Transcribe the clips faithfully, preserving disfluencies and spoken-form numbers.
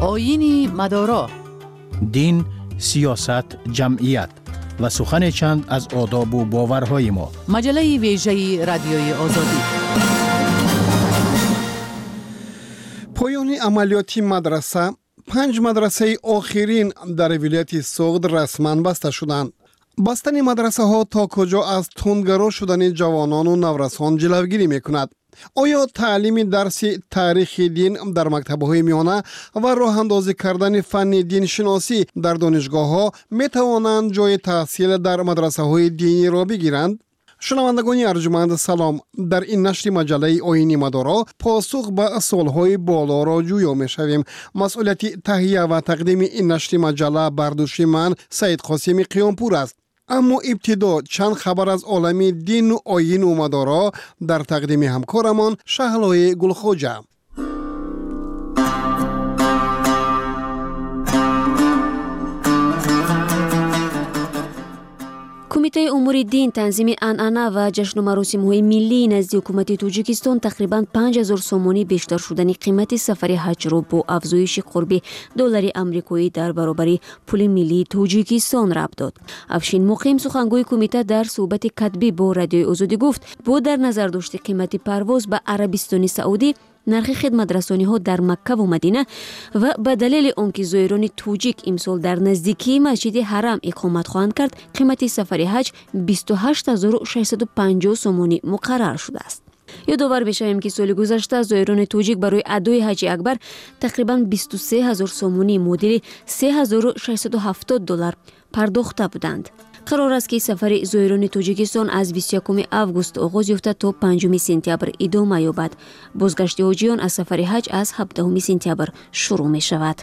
آیین مدارا. دین، سیاست، جمعیت و سخن چند از آداب و باورهای ما. مجله ویژه رادیوی آزادی. پایان عملیات مدرسه، پنج مدرسه آخرین در ولایت سوغد رسما بسته شدند. بستن مدرسه ها تا کجا از تندگرا شدن جوانان و نورسان جلوگیری میکند؟ آیا تعلیم درس تاریخ دین در مکتب‌های میانه و راه اندازی کردن فن دین شناسی در دانشگاه ها می توانند جای تحصیل در مدرسه های دینی را بگیرند؟ شنوندگان ارجمند سلام، در این نشر مجله آیین مدارا پاسخ به سوالهای بالا را جویا می شویم. مسئولیت تهیه و تقدیم این نشر مجله بر دوش من سید قاسمی قیامپور است. اما ابتدا چند خبر از عالم دین و آیین و مدارا در تقدیم همکارمان شهلای گلخوجه. کمیته امور دین تنظیم عنعنه و جشن و مراسم‌های ملی نزد حکومت تاجیکستان تقریباً پنج هزار سومانی بیشتر شدن قیمت سفر حج را با افزایش قرب دلار آمریکایی در برابر پول ملی تاجیکستان ربط داد. افشین مقیم سخنگوی کمیته در صحبت کتبی با رادیوی آزادی گفت با در نظر داشت قیمت پرواز به عربستان سعودی، نرخ خدمت رسانی ها در مکه و مدینه و به دلیل آنکه زایران توجیک امسال در نزدیکی مسجد حرم اقامت خواهند کرد، قیمت سفر حج بیست و هشت هزار و ششصد و پنجاه سومانی مقرر شده است. یادآور بشویم که سال گذشته زایران توجیک برای ادای حج اکبر تقریباً بیست و سه هزار سومانی مدل سه هزار و ششصد و هفتاد دلار پرداخته بودند. قرار است که سفر زایران تاجیکستان از بیست و یکم آگوست آغاز یافته تا پنجم سپتامبر ادامه یابد. بازگشت حاجیان از سفر حج از هفدهم سپتامبر شروع می شود.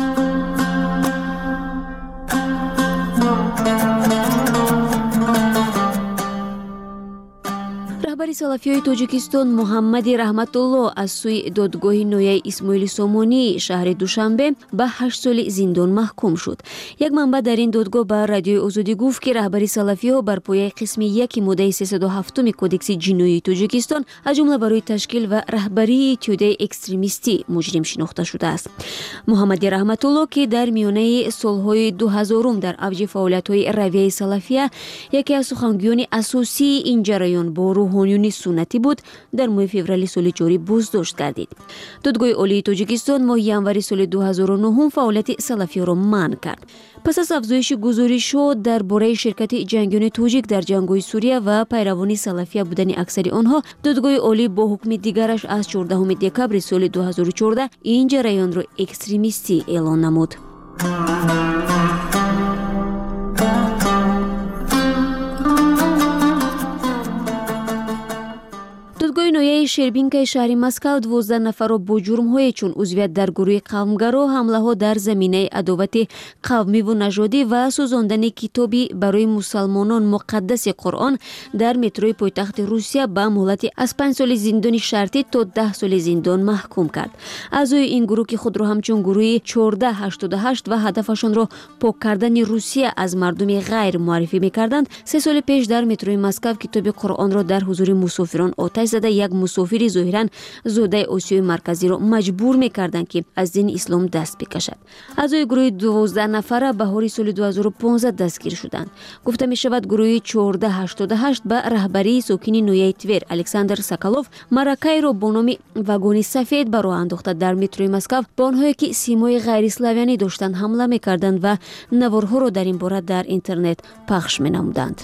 رهبر سلفیای تاجیکستان محمد رحمت الله از سوی دادگاه نویه اسماعیل سامانی شهر دوشنبه به هشت سال زندان محکوم شد. یک منبع در این دادگاه به رادیوی آزادی گفت که رهبر سلفی‌ها بر پایه قسم یک ماده سیصد و هفت کدکس جنایی تاجیکستان از جمله برای تشکیل و رهبری توده اکستریمیستی مجرم شناخته شده است. محمد رحمت الله که در میانه سالهای دو هزارم در اوج فعالیت‌های رویه سلفیه یکی از سخنگویان اساسی این جریان با روحانیون سنتی بود، در ماه فوریه سال جاری بازداشت گردید. دادگاه عالی تاجیکستان ماه ینوری سال دو هزار و نه فعالیت سلفی را منع کرد. پس از افزایش گزارش‌ها درباره شرکت جنگیان تاجیک در جنگ‌های سوریه و پیروان سلفی بودن اکثر آنها، دادگاه عالی با حکم دیگرش از چهاردهم دکامبر سال دو هزار و چهارده این جریان را اکستریمیستی اعلان نمود. دادگاه نویه شربینکای شهر مسکو دوازده نفر را با جرم‌های چون عضویت در گروه قومگرا، حمله‌ها در زمینه عداوت قومی و نژادی و سوزاندن کتابی برای مسلمانان مقدس قرآن در متروی پایتخت روسیه به مهلت از پنج سال زندان شرطی تا ده سال زندان محکوم کرد. اعضای این گروه که خود را همچون گروه چهارده هشتاد و هشت و هدفشان را پاک کردن روسیه از مردم غیر معرفی می‌کردند، سه سال پیش در متروی مسکو کتاب قرآن را در حضور مسافران آتش زده یک مسافر ظاهراً زاده آسیای مرکزی را مجبور می‌کردند که از دین اسلام دست بکشد. اعضای گروه دوازده نفره بهار سال دو هزار و پانزده دستگیر شدند. گفته می شود گروه چهارده هشتاد و هشت به رهبری ساکن نویه تور الکساندر ساکالوف مرکه را با نام واگن سفید به راه انداخته در متروی مسکو به آنهایی که سیمای غیر اسلامی داشتند حمله می‌کردند و نوارها را در این باره در اینترنت پخش می‌نمودند.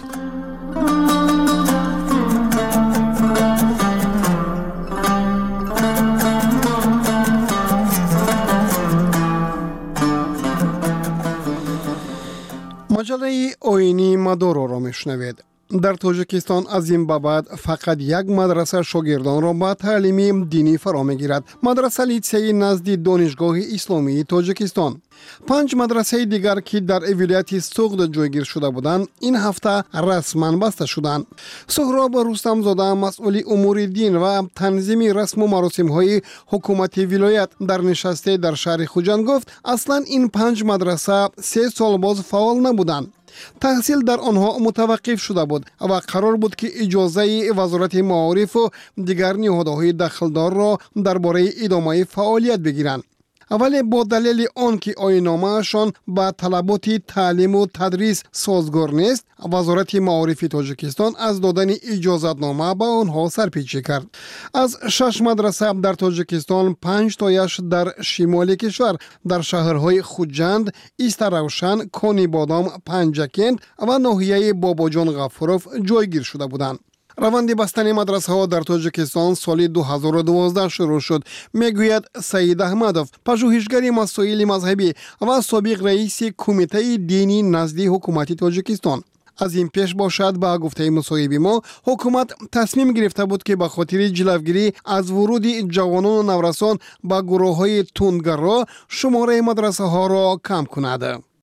مجله آیینی مدارا را میشنوید. در تاجیکستان از این به بعد فقط یک مدرسه شاگردان را به تعلیم دینی فرا میگیرد. مدرسه لیسه نزد دانشگاه اسلامی تاجیکستان. پنج مدرسه دیگر که در ولایت سوغد جایگیر شده بودند این هفته رسما بسته شدند. سهراب رستم زاده مسئول امور دین و تنظیم رسم و مراسم های حکومت ولایت در نشسته در شهر خوجند گفت اصلا این پنج مدرسه سه سال باز فعال نبودند. تحصیل در آنها متوقف شده بود و قرار بود که اجازه وزارت معارف و دیگر نهادهای دخلدار را درباره ادامه فعالیت بگیرند. ولی با دلیل آنکه آیین‌نامه‌شان با طلبات تعلیم و تدریس سازگار نیست، وزارت معارف تاجیکستان از دادن اجازتنامه به آنها سرپیچی کرد. از شش مدرسه در تاجیکستان، پنج تایش در شمال کشور در شهرهای خوجند، ایست روشن، کانی بادام، پنجکند و ناحیه باباجان غفوروف جایگیر شده بودند. روند بستن مدرسه ها در تاجیکستان سال دو هزار و دوازده شروع شد، میگوید سعید احمدوف، پژوهشگر مسائل مذهبی و سابق رئیس کمیته دینی نزد حکومت تاجیکستان. از این پیش باشد به گفته مصاحبه ما، حکومت تصمیم گرفته بود که به خاطر جلوگیری از ورود جوانان و نورسان به گروه های تندگرا شماره مدرسه ها را کم کند.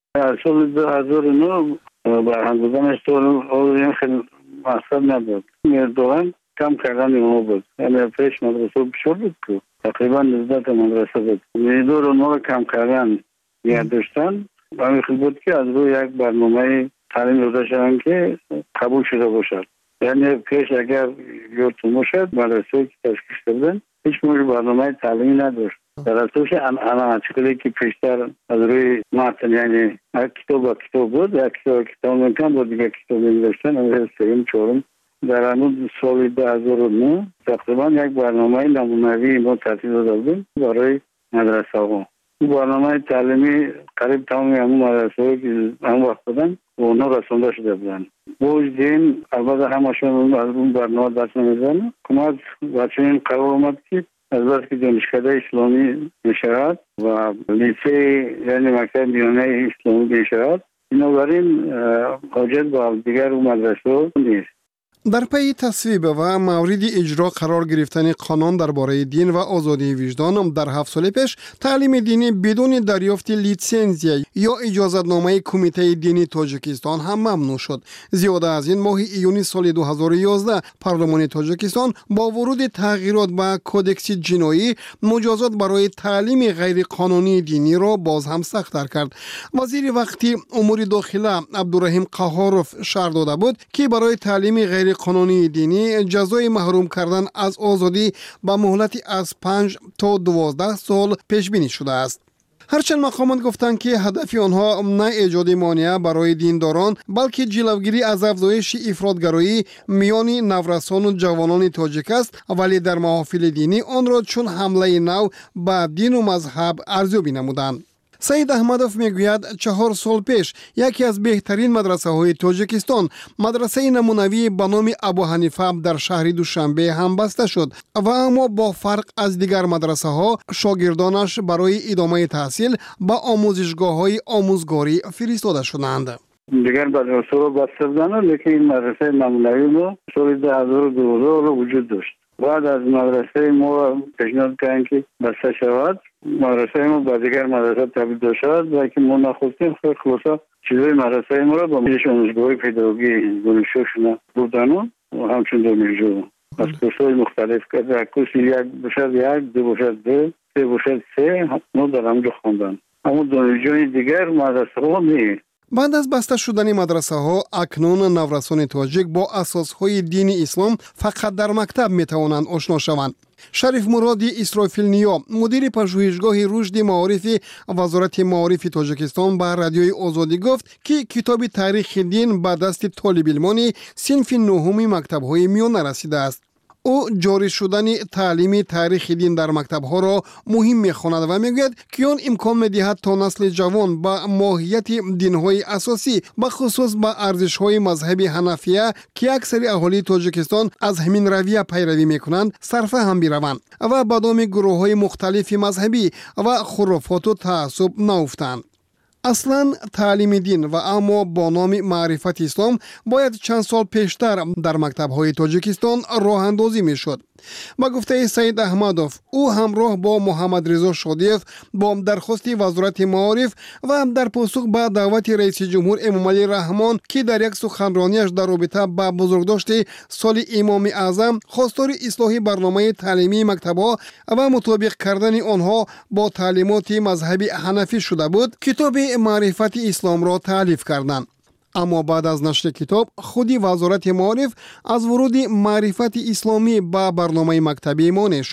سال دو هزار و نه برهم زدن سال خیلی مقصد نبود. میردوان کم کردن اینو بود. یعنی پیش مدرسه بشور بود که تقریبا نزدیک مدرسه بود. میردو رو نور کم کردن یاد داشتن. و میخواد بود که از روی یک برنامه تعلیم داده شدن که قبول شده باشد. یعنی پیش اگر یادتون باشد مدرسه که تشکیل شدن هیچ موجود برنامه تعلیمی نداشت. در اساس انا چیزی که پیشتر از روی متن یعنی کتاب و کتاب بود، یک کتاب کتاب میکن بود، دیگه کتاب نوشتن از سوم چهارم. در همون سال دو هزار و نه تقریبا یک برنامه نمونه‌ای ما ترتیب داده بودیم برای مدرسه ها. این برنامه تعلیمی قریب تمام همون مدرسه هایی که هم وقت بودن و اونا رسانده شده بودن. با دین البته همشون از اون برنامه دست نمیزنه. حکومت بچه این قرار اومد که از بس که دانشکده اسلامی نشرات و لیسه یعنی مکتب میانه اسلامی نشرات اینا برین حاجت با دیگر اون مدرسه نیست. در پی تصویب و مورد اجرا قرار گرفتن قانون درباره دین و آزادی وجدان در هفت سال پیش، تعلیم دینی بدون دریافت لیسانس یا اجازتنامه کمیته دینی تاجیکستان هم ممنوع شد. زیاده از این، ماه ایونی سال دو هزار و یازده پارلمان تاجیکستان با ورود تغییرات به کودکس جنایی مجازات برای تعلیم غیر قانونی دینی را باز هم سخت‌تر کرد. وزیر وقتی امور داخله عبدالرحیم قهاروف شرح داده بود که برای تعلیم غیر قانونی دینی جزای محروم کردن از آزادی با مهلتی از پنج تا دوازده سال پیش بینی شده است. هرچند مقامات گفتند که هدف آنها نه ایجاد مانع برای دینداران بلکه جلوگیری از افزایش افراطگرایی میان نورسان و جوانان تاجیک است، ولی در محافل دینی آن را چون حمله نو به دین و مذهب ارزیابی نمودند. سعید احمدوف میگوید چهار سال پیش یکی از بهترین مدرسه های تاجیکستان، مدرسه نمونوی به نام ابو حنیفه در شهر دوشنبه هم بسته شد و اما با فرق از دیگر مدرسه ها شاگردانش برای ادامه تحصیل به آموزشگاه های آموزگاری فرستاده شدند. دیگر مدرسه رو بسته بودن، لیکن این مدرسه نمونوی ما سال دو هزار و دوازده وجود داشت. بعد از مدرسه ما پیشنهاد کردن که بسته شود، مدرسه ما با دیگر مدرسه تبدیل شد و که ما نخواستیم خیلی خلاصا چیزای مدرسه ما را با میش آموزگاه پداگوژی دانشجوشون بردن و همچون دانشجو از کورس‌های مختلف کرد. کورس یک باشد یک، دو باشد دو، سه باشد سه، ما در همونجا خواندن. اما دانشجوی دیگر مدرسه ها نیست. بعد از بسته شدن مدرسه ها، اکنون نورسان تاجیک با اساس های دین اسلام فقط در مکتب می توانند آشنا شوند. شریف مرادی اسرافیل نیا، مدیر پژوهشگاه رشد معارف وزارت معارف تاجیکستان، به رادیوی آزادی گفت که کتاب تاریخ دین به دست طالب علمان صنف نهم مکتب های میانه رسیده است. او جاری شدن تعلیم تاریخ دین در مکتب ها را مهم می‌خواند و میگوید که آن امکان می‌دهد تا نسل جوان با ماهیت دین های اساسی به خصوص با ارزش های مذهبی حنفیه که اکثر اهالی تاجیکستان از همین رویه پیروی می‌کنند سرفهم بروند و به دام گروه های مختلف مذهبی و خرافات و تعصب نیفتند. اصلا تعلیم دین و اما با نام معرفت اسلام باید چند سال پیشتر در مکتب های تاجیکستان راه اندازی می شد. با گفته سعید احمدوف، او همراه با محمد رضا شادیف با درخواست وزارت معارف و هم در پاسخ به دعوت رئیس جمهور امامعلی رحمان که در یک سخنرانیش در رابطه با بزرگداشت سال امام اعظم خواستار اصلاح برنامه تعلیمی مکتب‌ها و مطابق کردن آنها با تعلیمات مذهبی حنفی شده بود، کتاب معرفت اسلام را تالیف کردند. اما بعد از نشر کتاب، خودی وزارت معارف از ورود معرفت اسلامی به برنامه مکتبی مانع شد.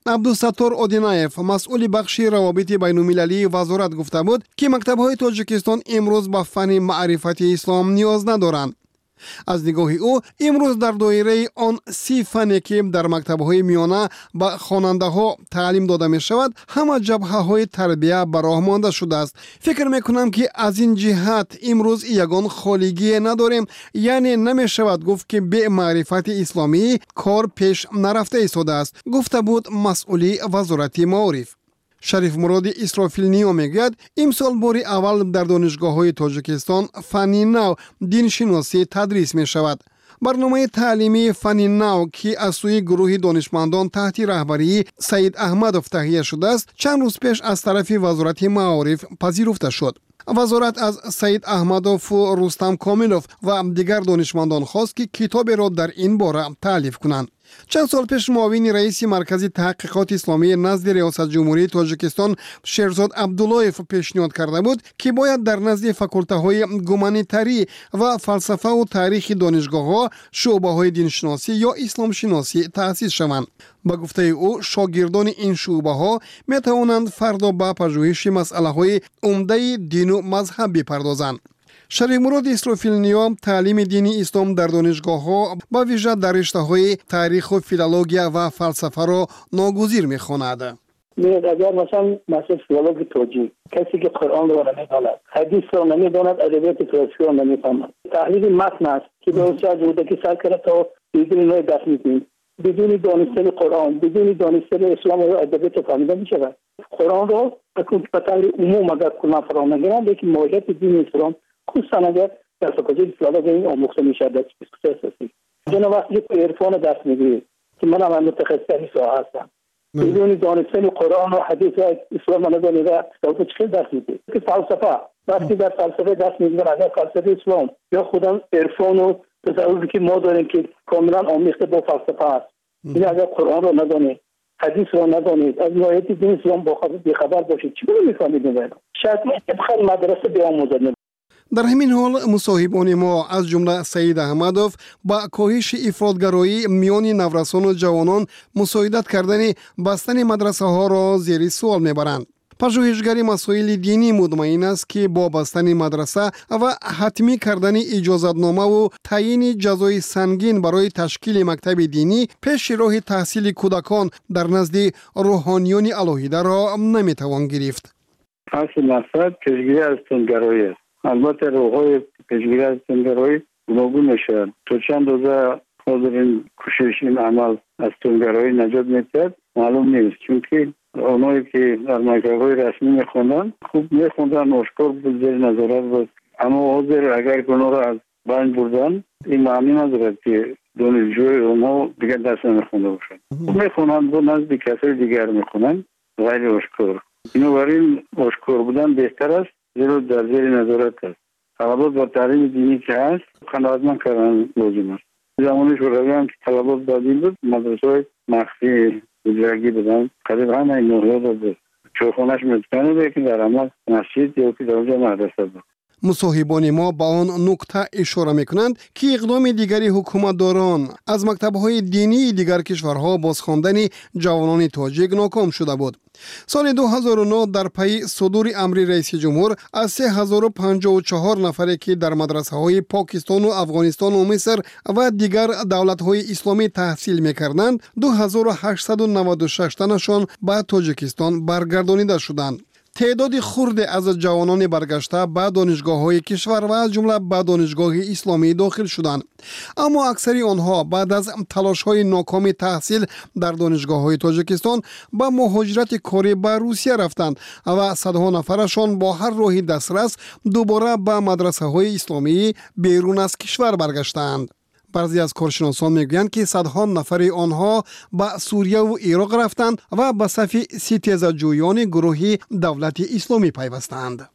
عبدالستار اودینایف مسئول بخش روابط بین‌المللی وزارت گفته بود که مکتب‌های تاجیکستان امروز به فن معرفت اسلام نیاز ندارند. از نگاه او امروز در دایره آن سی فنی که در مکتب‌های میانه به خواننده‌ها تعلیم داده می شود همه جبهه‌های تربیه به راه مانده شده است. فکر می‌کنم که از این جهت امروز یگان خالیگی نداریم، یعنی نمی شود گفت که به معرفت اسلامی کار پیش نرفته ایستاده است، گفته بود مسئولی وزارت معارف. شریف مراد اسرافیل نیو میگوید امسال بار اول در دانشگاه‌های تاجیکستان فن نو دین شناسی تدریس می شود. برنامه تعلیمی فن نو که از سوی گروه دانشمندان تحت رهبری سید احمدوف تهیه شده است چند روز پیش از طرف وزارت معارف پذیرفته شد. وزارت از سید احمدوف و رستم کاملوف و دیگر دانشمندان خواست که کتابی را در این باره تالیف کنند. چند سال پیش معاون رئیس مرکز تحقیقات اسلامی نزد ریاست جمهوری تاجیکستان شیرزاد عبداللهیف پیشنهاد کرده بود که باید در نزد فاکولته گومانیتری و فلسفه و تاریخ دانشگاه‌ها شعبه‌های دینشناسی یا اسلام شناسی تأسیس شوند. با گفته او شاگردان این شعبه‌ها می توانند فردا به پژوهش مسائل عمده دین و مذهب بپردازند. شریف مراد اسرافیل نیام تعلیم دینی اسلام در دانشگاه‌ها با ویژه در رشته‌های تاریخ و فیلولوژی و فلسفه را ناگزیر می‌خواند. میاد اگر مثلا مثلا فیلولوژی توجیه کسی که قرآن رو نمی‌داند، حدیث رو نمی‌داند، ادبیات کلاسیک رو نمی‌فهمد، تحلیل متن است که درست از بوده که سر کرده تا بدون نوع دست می‌کنید، بدون دانستن قرآن، بدون دانستن اسلام و ادبیات فهمیده می‌شود. قرآن رو به طور عموم اگر کلا فرام نگیرند که موجود دین اسلام خصوصا اگر در فکر فیلولوژی این آموخته میشه در بیست اساسی. جنا وقتی که عرفان دست میگیرید که من هم متخصص این ساحه هستم. بدون دانستن قرآن و حدیث و اسلام ندانید تا چه دست میگیرید. که فلسفه وقتی در فلسفه دست میگیرید اگر فلسفه اسلام یا خودم عرفان و تصوفی که ما داریم که کاملا آمیخته با فلسفه است. این اگر قرآن رو ندانید، حدیث رو ندانید، از نوعیت دین اسلام باخبر باشید چی میفهمید نه؟ شاید بخیر مدرسه بیاموزند. در همین حال مصاحبان ما از جمله سید احمدوف با کاهش افراطگرایی میان نورسان و جوانان مساعدت کردن بستن مدرسه ها را زیر سوال میبرند. پژوهشگر مسائل دینی مطمئن است که با بستن مدرسه و حتمی کردن اجازتنامه و تعیین جزای سنگین برای تشکیل مکتب دینی پیش راه تحصیل کودکان در نزد روحانیون الهیده را نمیتوان گرفت. اصل مقصد پیشگیری از تندگرایی است. البته روحای پیشگیری از تندگرایی گوناگون میشن. تو چند روزه حاضرین کوشش این عمل از تندگرایی نجات میدهد معلوم نیست، چونکه اونایی که در مکتب‌های رسمی میخوندن خوب میخوندن، آشکار بود، زیر نظارت بود، اما حاضر اگر گناه را از بین بردن این معنی ندارد که دانشجوی اونها دیگر دست نمیخونده باشن. میخونن با نزد کسای دیگر میخونن غیر آشکار. بنابراین آشکار بودن بهتر است، زیرا در زیر نظارت است. طلبات با تعلیم دینی که هست قناعتمند کردن لازم است. زمانی شوروی هم که طلبات دادین بود مدرسه‌های مخفی بودرگی بدن قریب همه این نوعیات بود. چوخونش متکنه بود که در عمل مسجد یا که در اونجا مدرسه بود. مصاحبان ما با آن نکته اشاره میکنند که اقدام دیگری حکومتداران از مکتب‌های دینی دیگر کشورها بازخواندن جوانان تاجیک ناکام شده بود. سال دو هزار و نه در پی صدور امر رئیس جمهور از سه هزار و پنجاه و چهار نفری که در مدرسه‌های پاکستان و افغانستان و مصر و دیگر دولت‌های اسلامی تحصیل می‌کردند، دو هزار و هشتصد و نود و شش تنشان به تاجیکستان برگردانیده شدند. تعداد خرد از جوانان برگشته به دانشگاه‌های کشور و از جمله به دانشگاه اسلامی داخل شدند، اما اکثری آنها بعد از تلاش‌های ناکام تحصیل در دانشگاه‌های تاجیکستان به مهاجرت کاری به روسیه رفتند و صدها نفرشان با هر راهی دسترس دوباره به مدرسه‌های اسلامی بیرون از کشور برگشتند. بعضی از کارشناسان میگویند که صدها نفر آنها به سوریه و عراق رفتند و به صف ستیزجویان گروه دولت اسلامی پیوستند.